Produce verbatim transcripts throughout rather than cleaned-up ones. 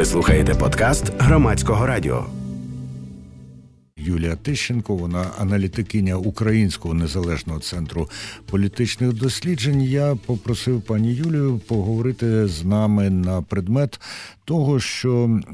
Ви слухаєте подкаст Громадського радіо. Юлія Тищенко, вона аналітикиня Українського незалежного центру політичних досліджень. Я попросив пані Юлію поговорити з нами на предмет того, що е-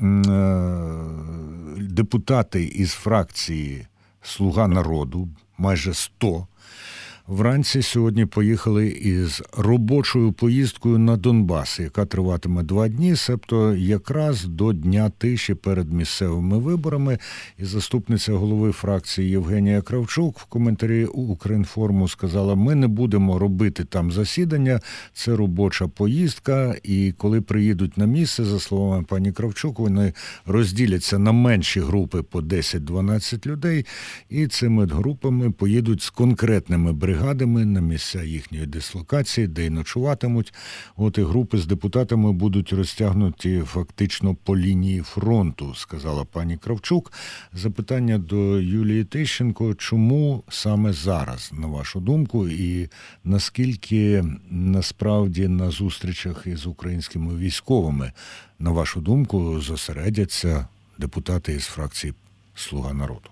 депутати із фракції «Слуга народу», майже сто, вранці сьогодні поїхали із робочою поїздкою на Донбас, яка триватиме два дні, себто якраз до Дня тиші перед місцевими виборами. І заступниця голови фракції Євгенія Кравчук в коментарі у «Укрінформу» сказала: ми не будемо робити там засідання, це робоча поїздка, і коли приїдуть на місце, за словами пані Кравчук, вони розділяться на менші групи по десять-дванадцять людей, і цими групами поїдуть з конкретними бригадами на місця їхньої дислокації, де й ночуватимуть. От і групи з депутатами будуть розтягнуті фактично по лінії фронту, сказала пані Кравчук. Запитання до Юлії Тищенко: чому саме зараз, на вашу думку, і наскільки насправді на зустрічах із українськими військовими, на вашу думку, зосередяться депутати із фракції «Слуга народу»?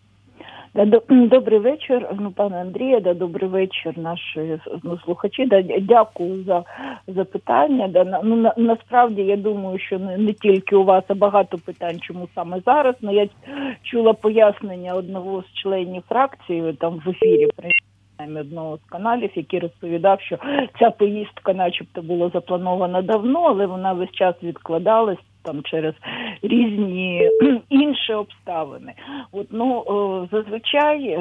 Добрий вечір, ну, пане Андрію, да, добрий вечір, наші ну, слухачі. Да, дякую за запитання. Да, ну, на, насправді, я думаю, що не, не тільки у вас, а багато питань, чому саме зараз. Ну, я чула пояснення одного з членів фракції там в ефірі одного з каналів, який розповідав, що ця поїздка начебто була запланована давно, але вона весь час відкладалась там через різні інші обставини. От, ну, зазвичай,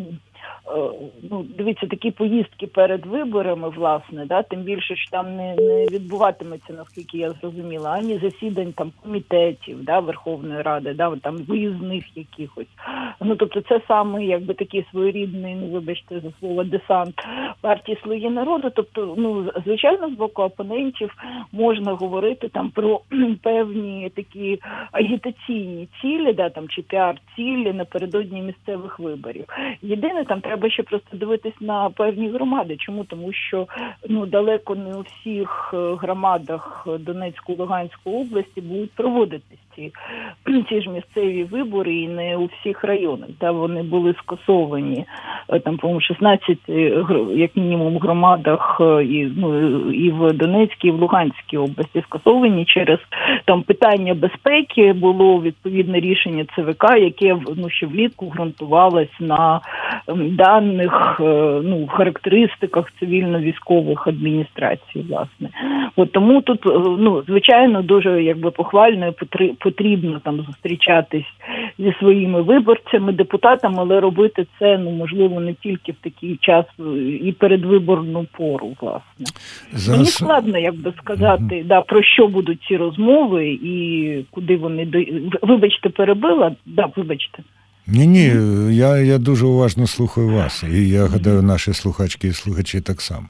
ну, дивіться, такі поїздки перед виборами, власне, да, тим більше, що там не, не відбуватиметься, наскільки я зрозуміла, ані засідань там комітетів, да, Верховної Ради, да, там виїзних якихось. Ну, тобто це саме, якби, такий своєрідний, ну, вибачте за слово, десант партії «Слуги народу». Тобто, ну, звичайно, з боку опонентів можна говорити там про певні такі агітаційні цілі, да, там, чи піар-цілі напередодні місцевих виборів. Єдине, там треба ще просто дивитись на певні громади. Чому? Тому що, ну, далеко не у всіх громадах Донецької, Луганської області будуть проводитись ці, ці ж місцеві вибори, і не у всіх районах. Та вони були скасовані, там, по-моєму, шістнадцять, як мінімум, громадах і, ну, і в Донецькій, і в Луганській області скасовані через там питання безпеки. Було відповідне рішення ЦВК, яке, ну, ще влітку ґрунтувалось на даних, ну, характеристиках цивільно-військових адміністрацій, власне. От тому тут, ну, звичайно, дуже, якби, похвально і потрібно там зустрічатись зі своїми виборцями, депутатами, але робити це, ну, можливо, не тільки в такий час і передвиборну пору, власне. Зараз... Мені складно, як би сказати, mm-hmm. да, про що будуть ці розмови і куди вони... До... Вибачте, перебила? Да, вибачте. Ні-ні, я, я дуже уважно слухаю вас, і я гадаю, наші слухачки і слухачі так само.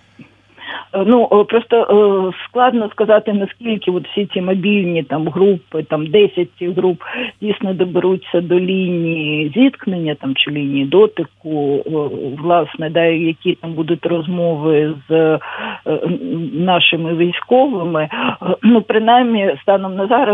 Ну, просто складно сказати, наскільки от всі ці мобільні там групи, там десять цих груп дійсно доберуться до лінії зіткнення там чи лінії дотику, власне, да, які там будуть розмови з нашими військовими. Ну, принаймні, станом на зараз,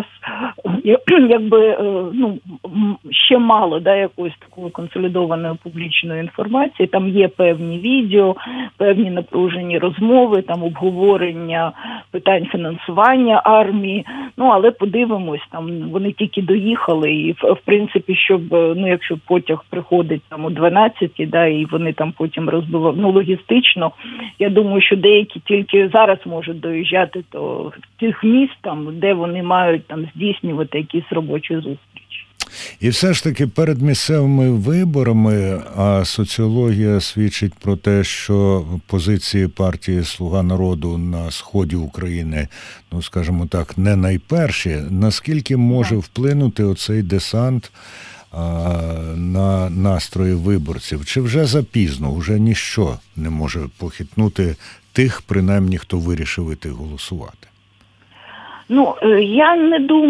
якби, ну, ще мало, да, якоїсь такої консолідованої публічної інформації. Там є певні відео, певні напружені розмови, там обговорення питань фінансування армії. Ну, але подивимось, там вони тільки доїхали, і в, в принципі, щоб, ну, якщо потяг приходить там о дванадцятій, да, і вони там потім розбивають, ну, логістично, я думаю, що деякі тільки зараз можуть доїжджати до тих міст, там, де вони мають там здійснювати якісь робочі зустрічі. І все ж таки перед місцевими виборами, а соціологія свідчить про те, що позиції партії «Слуга народу» на сході України, ну, скажімо так, не найперші, наскільки може вплинути оцей десант а, на настрої виборців? Чи вже запізно, вже ніщо не може похитнути тих, принаймні, хто вирішив іти голосувати? Ну, я не думаю,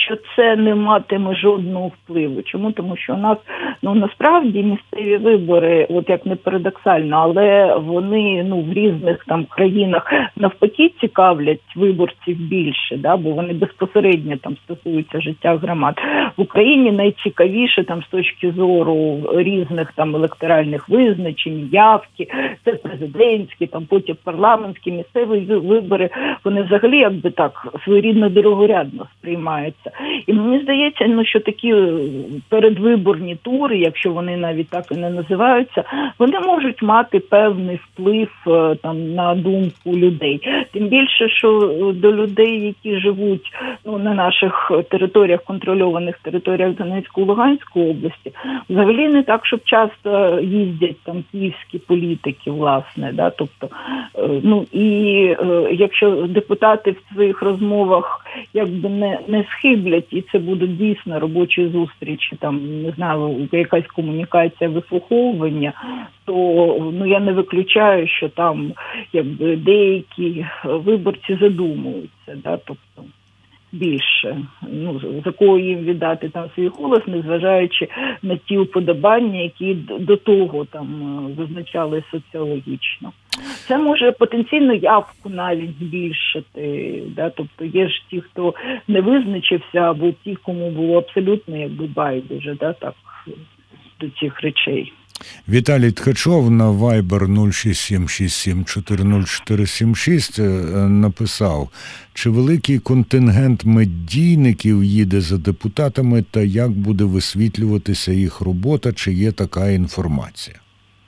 що це не матиме жодного впливу. Чому? Тому що у нас, ну, насправді місцеві вибори, от як не парадоксально, але вони, ну, в різних там країнах навпаки цікавлять виборців більше, да, бо вони безпосередньо там стосуються життя громад. В Україні найцікавіше там з точки зору різних там електоральних визначень, явки, це президентські, там потім парламентські, місцеві вибори, вони взагалі якби так своєрідно дорогорядно сприймаються. І мені здається, ну, що такі передвиборні тури, якщо вони навіть так і не називаються, вони можуть мати певний вплив там на думку людей. Тим більше, що до людей, які живуть, ну, на наших територіях, контрольованих територіях Донецької, Луганської області, взагалі не так, щоб часто їздять там київські політики, власне, да, тобто, ну, і якщо депутати в своїх розмовах якби не, не схиблять, і це будуть дійсно робочі зустрічі, там, не знаю, якась комунікація, вислуховування, то, ну, я не виключаю, що там якби деякі виборці задумуються, да, тобто більше, ну, за кого їм віддати там свій голос, незважаючи на ті уподобання, які до того там визначали соціологічно. Це може потенційно явку навіть збільшити, да? Тобто є ж ті, хто не визначився, або ті, кому було абсолютно якби байдуже, да, так, до цих речей. Віталій Ткачов на Viber нуль шість сім шість сім чотири нуль чотири сім шість написав: чи великий контингент медійників їде за депутатами та як буде висвітлюватися їх робота, чи є така інформація?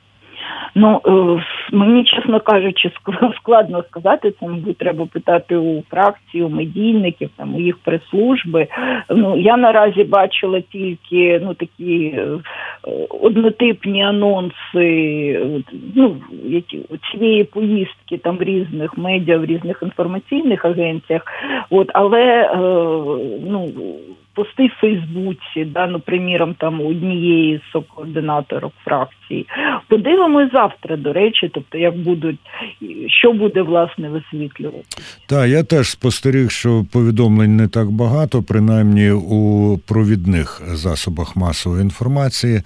Ну, мені, чесно кажучи, складно сказати, це, мабуть, треба питати у фракції, у медійників, там, у їх прес-служби. Ну, я наразі бачила тільки, ну, такі однотипні анонси, ну, які, цієї поїздки там в різних медіа, в різних інформаційних агенціях, от, але, ну, пости в Фейсбуці, да, ну, приміром, там, однієї з координаторок фракції. Подивимось завтра, до речі, тобто, як будуть, що буде, власне, висвітлювати. Так, я теж спостеріг, що повідомлень не так багато, принаймні у провідних засобах масової інформації.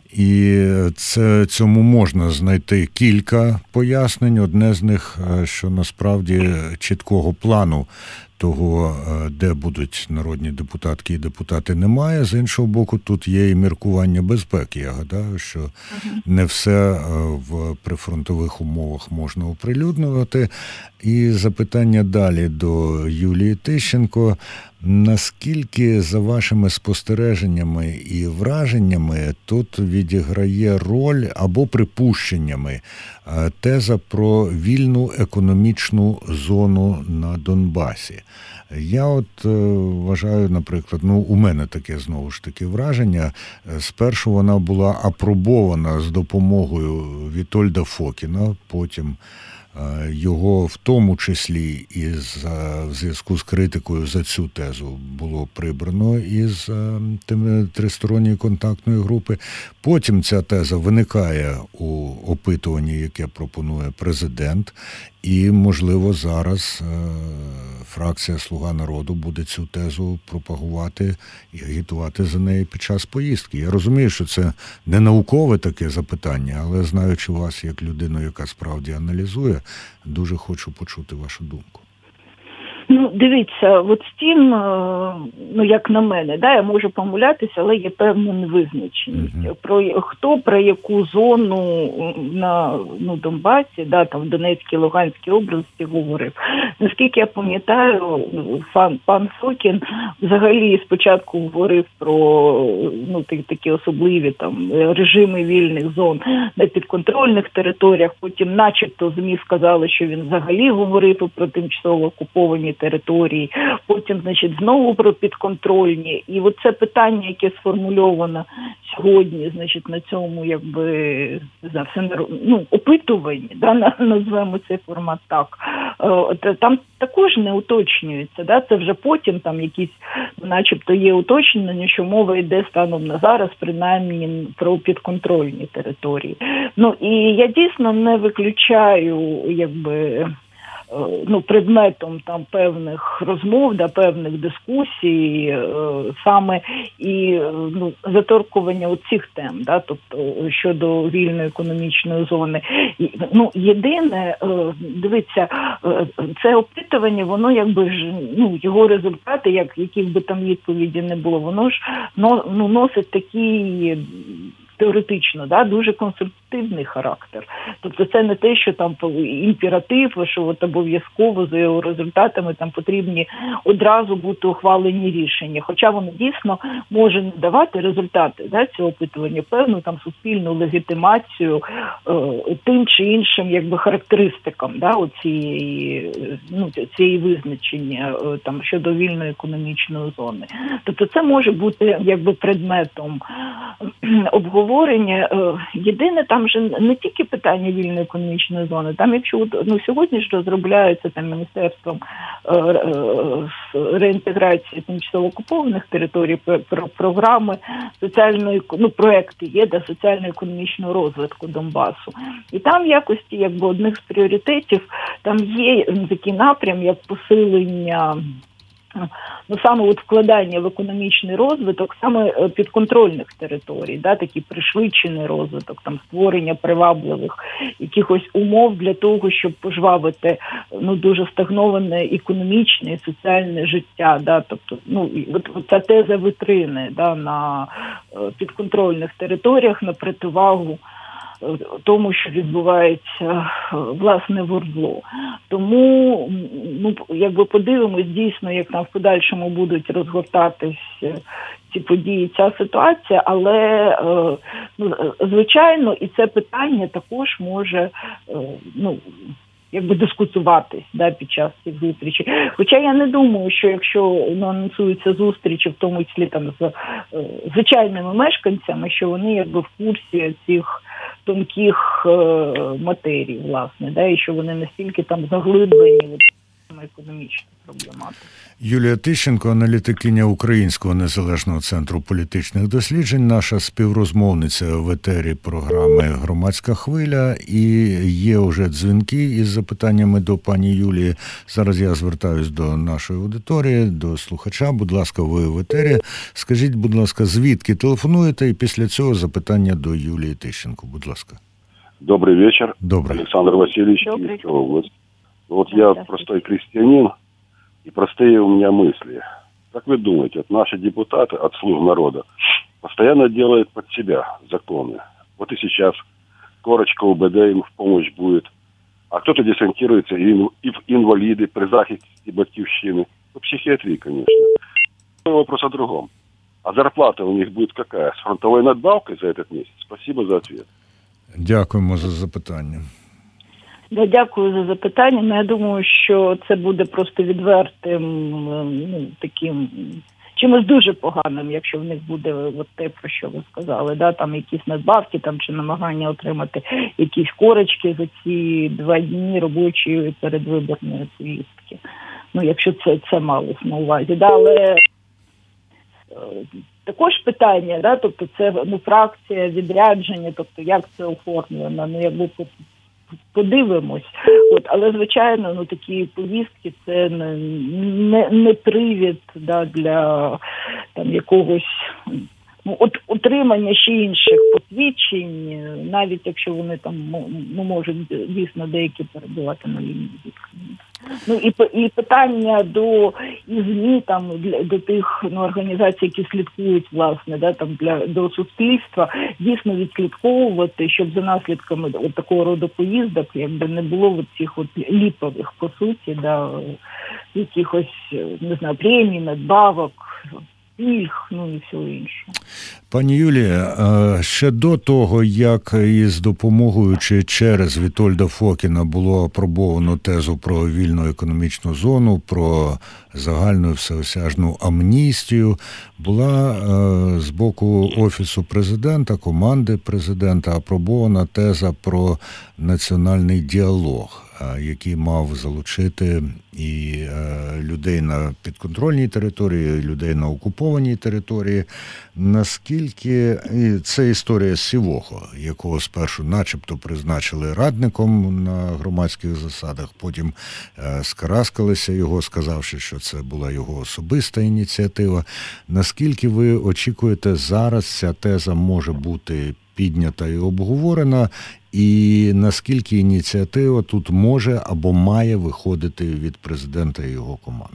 І це, цьому можна знайти кілька пояснень. Одне з них, що насправді чіткого плану того, де будуть народні депутатки і депутати, немає. З іншого боку, тут є і міркування безпеки. Я гадаю, що не все в прифронтових умовах можна оприлюднювати. І запитання далі до Юлії Тищенко. Наскільки, за вашими спостереженнями і враженнями, тут відіграє роль або припущеннями теза про вільну економічну зону на Донбасі? Я от вважаю, наприклад, ну, у мене таке, знову ж таки, враження. Спершу вона була апробована з допомогою Вітольда Фокіна, потім його в тому числі із в зв'язку з критикою за цю тезу було прибрано із тристоронньої контактної групи. Потім ця теза виникає у опитуванні, яке пропонує президент, і, можливо, зараз фракція «Слуга народу» буде цю тезу пропагувати і агітувати за неї під час поїздки. Я розумію, що це не наукове таке запитання, але, знаючи вас як людину, яка справді аналізує, дуже хочу почути вашу думку. Ну, дивіться, от з тим, ну, як на мене, да, я можу помилятися, але є певна невизначеність. Uh-huh. Про хто про яку зону на, ну, Донбасі, да, там в Донецькій, Луганській області говорив. Наскільки я пам'ятаю, пан, пан Фокін взагалі спочатку говорив про, ну, такі особливі там режими вільних зон на підконтрольних територіях, потім начебто ЗМІ сказали, що він взагалі говорив про тимчасово окуповані території, потім, значить, знову про підконтрольні. І от це питання, яке сформульовано сьогодні, значить, на цьому, якби, не знаю, все, ну, опитуванні, да, назвемо цей формат так, там також не уточнюється, да, це вже потім там якісь, начебто, є уточнення, що мова йде станом на зараз, принаймні, про підконтрольні території. Ну, і я дійсно не виключаю, якби, ну, предметом там певних розмов, да, певних дискусій, саме і ну, заторкування оцих тем, да, тобто щодо вільної економічної зони. І, ну, єдине, дивіться, це опитування, воно якби ж, ну, його результати, як яких би там відповіді не було, воно ж ну, носить такий теоретично, да, дуже конструктивний характер. Тобто це не те, що там імператив, що от обов'язково за його результатами там потрібні одразу бути ухвалені рішення. Хоча воно дійсно може надавати результати, да, цього опитування, певну там суспільну легітимацію е, тим чи іншим якби характеристикам, да, оцієї, ну, цієї визначення е, там щодо вільної економічної зони. Тобто це може бути якби предметом обговорення. Єдине, там же не тільки питання вільної економічної зони, там якщо ну, сьогодні ж розробляються там Міністерством е, е, реінтеграції тимчасово окупованих територій про програми соціальної, ну, проекти є до соціально-економічного розвитку Донбасу. І там в якості якби одних з пріоритетів там є такий напрям, як посилення, ну, саме от вкладання в економічний розвиток саме підконтрольних територій, да, такий пришвидшений розвиток, там створення привабливих якихось умов для того, щоб пожвавити ну, дуже стагноване економічне і соціальне життя. Да, тобто, ну, от, от ця теза вітрини, да, на підконтрольних територіях на противагу тому, що відбувається власне в ОРДЛО. Тому, ну, якби подивимось дійсно, як там в подальшому будуть розгортатись ці події, ця ситуація, але, ну, звичайно, і це питання також може, ну, якби дискутуватись, да, під час цих зустрічей. Хоча я не думаю, що якщо ну, анонсуються зустрічі, в тому числі там з е, звичайними мешканцями, що вони якби в курсі цих тонких е, матерій, власне, да, і що вони настільки там заглиблені в економічну проблематику. Юлія Тищенко, аналітикиня Українського незалежного центру політичних досліджень, наша співрозмовниця в етері програми «Громадська хвиля». І є вже дзвінки із запитаннями до пані Юлії. Зараз я звертаюсь до нашої аудиторії, до слухача. Будь ласка, ви в етері. Скажіть, будь ласка, звідки телефонуєте? І після цього запитання до Юлії Тищенко. Будь ласка. Добрый вечер. Добрый. Александр Васильевич, Киевская область. Вот я простой крестьянин, и простые у меня мысли. Как вы думаете, вот наши депутаты от слуг народа постоянно делают под себя законы? Вот и сейчас корочка УБД им в помощь будет, а кто-то десантируется и в инвалиды при захисте батьківщины. Ну, психиатрии, конечно. Вопрос о другом. А зарплата у них будет какая? С фронтовой надбавкой за этот месяц? Спасибо за ответ. Дякуємо за запитання. Да, дякую за запитання. Ну, я думаю, що це буде просто відвертим, ну, таким чимось дуже поганим, якщо в них буде от те, про що ви сказали, да, там якісь надбавки, там чи намагання отримати якісь корочки за ці два дні робочої передвиборної повістки. Ну, якщо це, це малось на увазі, да, але також питання, да, тобто це ну, фракція, відрядження, тобто як це оформлено, ну, якби подивимось. От, але, звичайно, ну, такі повістки – це не, не, не привід, да, для там, якогось ну, от, отримання ще інших посвідчень, навіть якщо вони там ну, можуть дійсно деякі перебувати на лінії зіткнення. Ну і і питання до і ЗМІ, там для до тих ну, організацій, які слідкують власне, да там для до суспільства, дійсно відслідковувати, щоб за наслідками от такого роду поїздок, якби не було от цих от ліпових по суті, да якихось не знаю премій, надбавок, пільг, ну і всього іншого. Пані Юлія, ще до того, як із допомогою чи через Вітольда Фокіна було апробовано тезу про вільну економічну зону, про загальну всеосяжну амністію, була з боку Офісу президента, команди президента апробована теза про національний діалог, який мав залучити і людей на підконтрольній території, і людей на окупованій території. На наскільки і це історія Сівохо, якого спершу начебто призначили радником на громадських засадах, потім е, скараскалися його, сказавши, що це була його особиста ініціатива. Наскільки ви очікуєте, зараз ця теза може бути піднята і обговорена, і наскільки ініціатива тут може або має виходити від президента і його команди?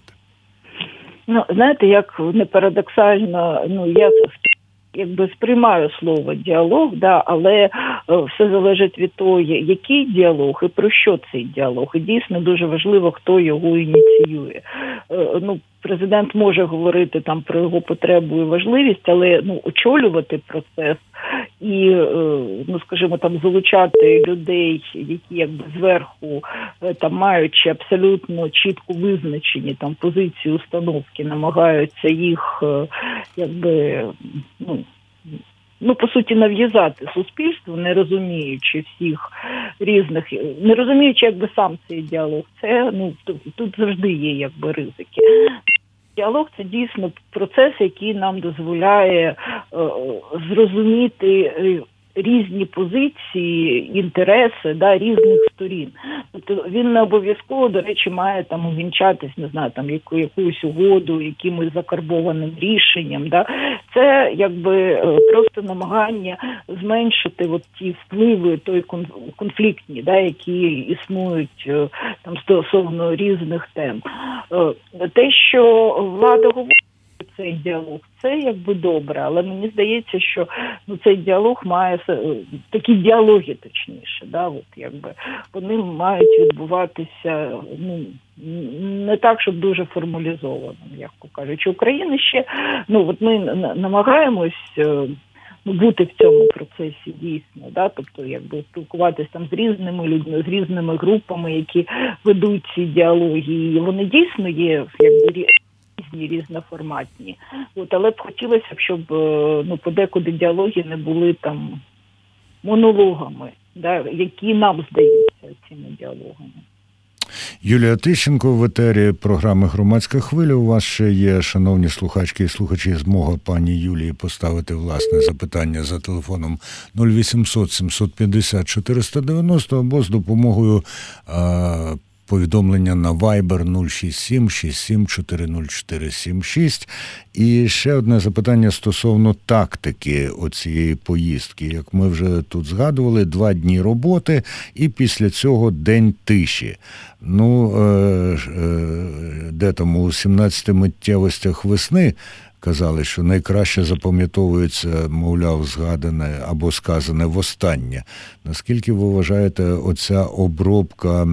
Ну, знаєте, як не парадоксально, ну, я якби сприймаю слово діалог, да, але е, все залежить від того, який діалог і про що цей діалог. І дійсно дуже важливо, хто його ініціює. Е, ну, президент може говорити там про його потребу і важливість, але ну, очолювати процес і, ну, скажімо, там залучати людей, які якби зверху там маючи абсолютно чітко визначені там позиції установки, намагаються їх якби, ну, ну, по суті, нав'язати суспільству, не розуміючи всіх різних, не розуміючи, якби сам цей діалог. Це, ну, тут завжди є якби ризики. Діалог – це дійсно процес, який нам дозволяє е, зрозуміти е, різні позиції, інтереси, да, різних сторін. Тобто він не обов'язково, до речі, має там увінчатись, не знаю, там яку, якусь угоду, якимось закарбованим рішенням. Да. Це якби просто намагання зменшити от ті впливи, той конфліктні, да, які існують там стосовно різних тем. Те, що влада говорить, цей діалог, це якби добре, але мені здається, що ну, цей діалог має, такі діалоги точніше, да, от, якби, вони мають відбуватися ну, не так, щоб дуже формалізовано, як кажучи. Україна ще, ну от ми намагаємось ну, бути в цьому процесі дійсно, да, тобто якби спілкуватися там з різними людьми, з різними групами, які ведуть ці діалоги, і вони дійсно є якби різні, різноформатні. От, але б хотілося б, щоб ну, подекуди діалоги не були там монологами, да, які нам здаються цими діалогами. Юлія Тищенко в етері програми «Громадська хвиля». У вас ще є, шановні слухачки і слухачі, змога пані Юлії поставити власне запитання за телефоном нуль вісімсот сімсот п'ятдесят чотириста дев'яносто або з допомогою а, повідомлення на Viber нуль шість сім шість сім чотири нуль чотири сім шість. І ще одне запитання стосовно тактики оцієї поїздки. Як ми вже тут згадували, два дні роботи і після цього день тиші. Ну, е, е, де там у сімнадцяти миттєвостях весни казали, що найкраще запам'ятовується, мовляв, згадане або сказане востаннє. Наскільки ви вважаєте, оця обробка,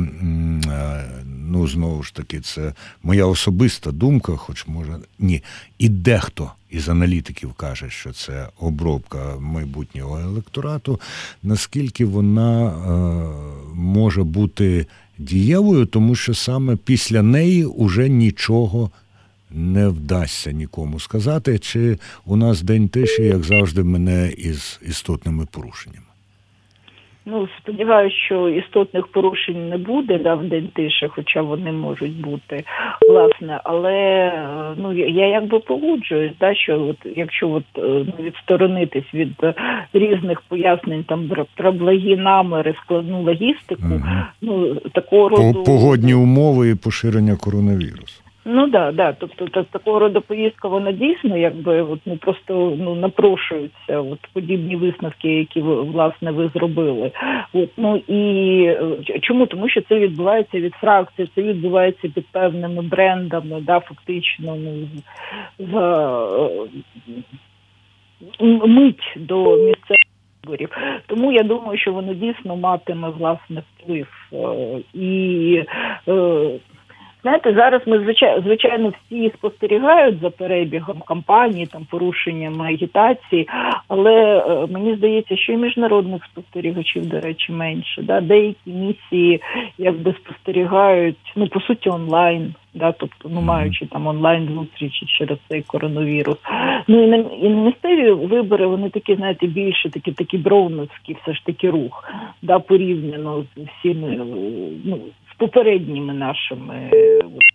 ну, знову ж таки, це моя особиста думка, хоч може, ні, і дехто із аналітиків каже, що це обробка майбутнього електорату, наскільки вона е, може бути дієвою, тому що саме після неї уже нічого не вдасться нікому сказати, чи у нас день тиші, як завжди, мене із істотними порушеннями. Ну, сподіваюся, що істотних порушень не буде, да, в день тиші, хоча вони можуть бути, власне. Але, ну, я якби погоджуюсь, да, що от, якщо от, ну, відсторонитись від різних пояснень там про благі наміри, складну логістику, mm-hmm. ну, такого роду... Погодні умови і поширення коронавірусу. Ну да, да, тобто та, такого роду поїздка, вона дійсно якби от, ну просто ну напрошуються от подібні висновки, які ви, власне, ви зробили. От, ну і чому? Тому що це відбувається від фракції, це відбувається під певними брендами, да, фактично, ну за мить до місцевих виборів. Тому я думаю, що воно дійсно матиме власне вплив і. Знаєте, зараз ми, звичайно, звичайно, всі спостерігають за перебігом кампанії, там, порушенням агітації, але е, мені здається, що і міжнародних спостерігачів, до речі, менше. Да? Деякі місії якби спостерігають, ну, по суті, онлайн, да? Тобто, ну, маючи там онлайн-зустрічі через цей коронавірус. Ну, і на, і на місцеві вибори, вони такі, знаєте, більше такі, такі броуновські все ж таки рух, да? Порівняно з всіми, ну, з попередніми нашими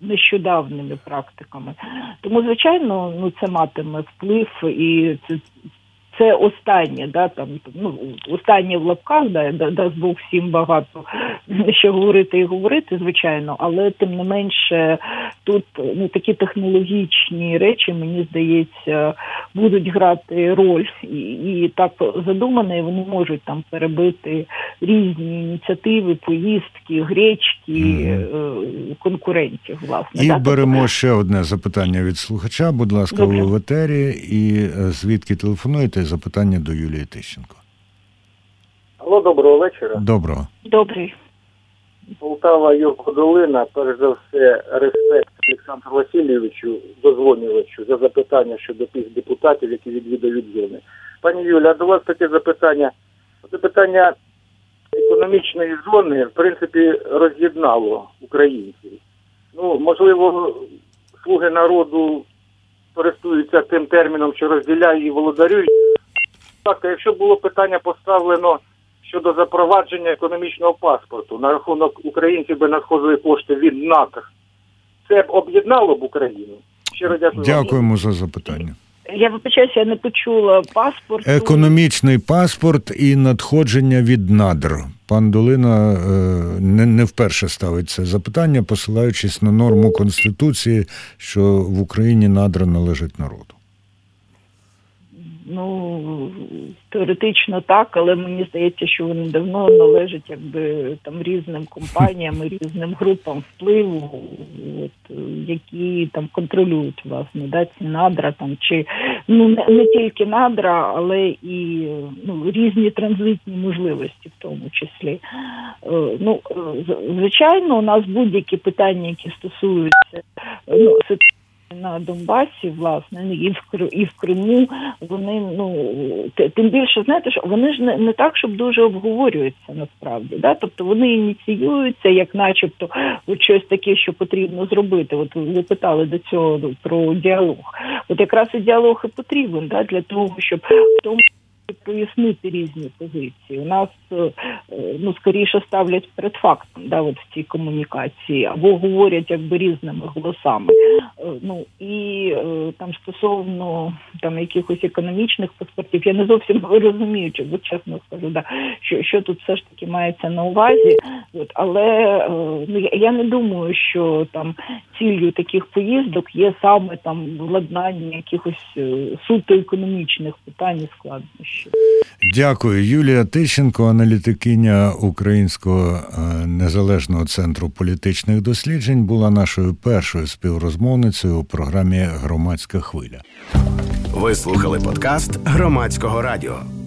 нещодавними практиками. Тому, звичайно, ну, це матиме вплив, і це, це останнє, да, там, ну, останнє в лапках, да, дасть Бог всім багато ще говорити і говорити, звичайно, але тим не менше тут ну, такі технологічні речі, мені здається, будуть грати роль, і, і так задумано, і вони можуть там перебити різні ініціативи, поїздки, гречки, mm. конкурентів, власне. І да? беремо тобто... ще одне запитання від слухача, будь ласка, Добре. ви в етері, і звідки телефонуєте, запитання до Юлії Тищенко. Алло, доброго вечора. Доброго. Добрий. Полтава, Юрко-Долина, перш за все, респект Олександру Васильовичу, дозвонювачу, за запитання щодо тих депутатів, які відвідають зони. Пані Юля, до вас таке запитання. Це питання економічної зони, в принципі, роз'єднало українців. Ну, можливо, слуги народу користуються тим терміном, що розділяють і володарюють. Так, якщо було питання поставлено щодо запровадження економічного паспорту, на рахунок українців би надходили кошти від НАТО, це б об'єднало б Україну? Щиро дякую. Дякуємо за запитання. Я вибачаюся, я не почула паспорт. Економічний паспорт і надходження від надр. Пан Долина е, не, не вперше ставить це запитання, посилаючись на норму Конституції, що в Україні надра належать народу. Ну, теоретично так, але мені здається, що вони давно належать якби там різним компаніям, різним групам впливу, от, які там контролюють, власне, да, ці надра, там, чи, ну, не, не тільки надра, але і ну, різні транзитні можливості в тому числі. Е, ну, звичайно, у нас будь-які питання, які стосуються, ну, на Донбасі, власне, і в, і в Криму, вони, ну, тим більше, знаєте, що вони ж не, не так, щоб дуже обговорюються насправді, да? Тобто вони ініціюються, як начебто, от щось таке, що потрібно зробити. От ви питали до цього про діалог. От якраз і діалог і потрібен, да? Для того, щоб в тому прояснити різні позиції. У нас, ну, скоріше ставлять перед фактом, да, от в цій комунікації, або говорять якби різними голосами. Ну, і там стосовно там якихось економічних паспортів, я не зовсім розумію, чи, бо чесно скажу, да, що, що тут все ж таки мається на увазі. От, але ну, я не думаю, що там ціллю таких поїздок є саме там владнання якихось суто економічних питань і складнощів. Дякую. Юлія Тищенко, аналітикиня Українського незалежного центру політичних досліджень, була нашою першою співрозмовницею у програмі «Громадська хвиля». Ви слухали подкаст Громадського радіо.